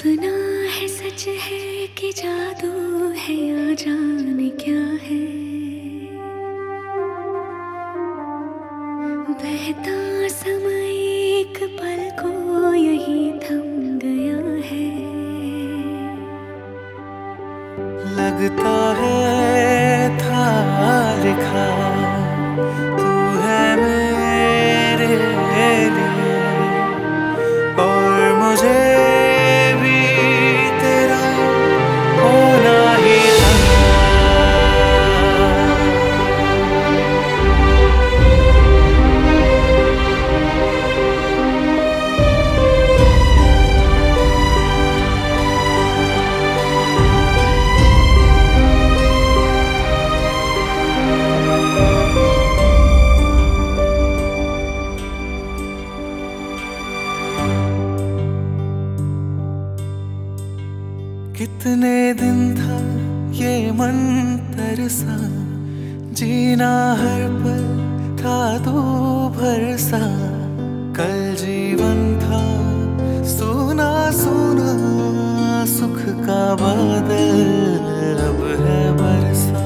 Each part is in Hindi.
सपना है सच है कि जादू है या जाने क्या है। बहता समय एक पल को यही थम गया है। लगता है था लिखा तू है मेरे लिए और मुझे भी तेरा होना ही था। कितने दिन था ये मन तरसा, जीना हर पल था तू भरसा। कल जीवन था सुना सुना, सुख का बादल अब है बरसा।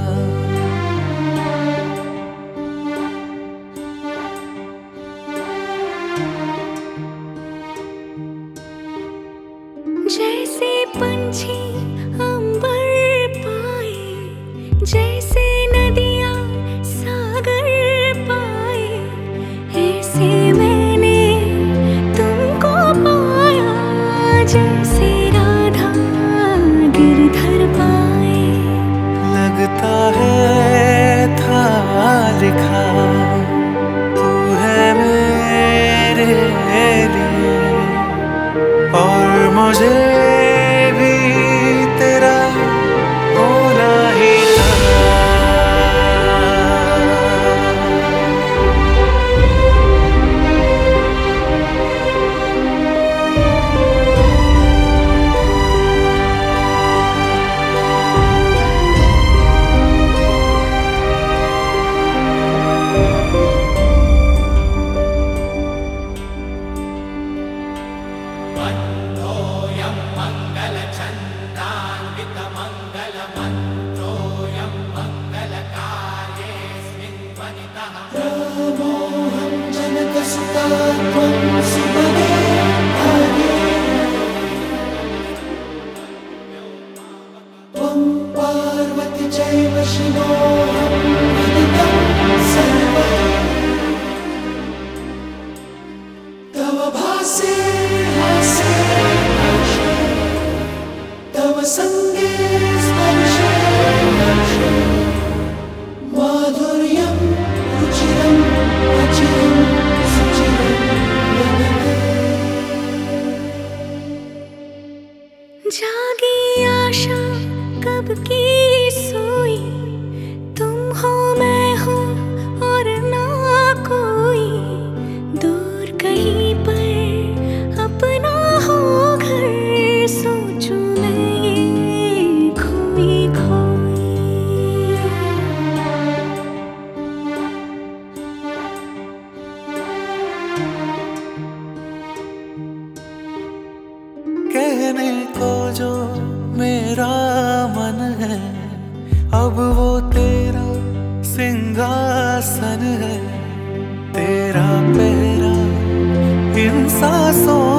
जैसे पंछी अंबर पाए, जैसे नदियां सागर पाए, ऐसे मैंने तुमको पाया। जैसे राधा गिरधर पाए। लगता है था लिखा तू है मेरे लिए और मुझे भी तेरा होना ही था। पार्वती चैव शिवो तव भासे हासे भाषे, तव संगे स्पर्शे हर्षे, माधुर्यं रुचिरं अचिरं सुचिरं लगते। जागी आशा कब की सोई, तुम हो मैं हूँ और ना कोई। दूर कहीं पर अपना हो घर, सोचूं मैं ये खोई खोई। कहने को जो मेरा मन है, अब वो तेरा सिंहासन है। तेरा पहरा इन सांसों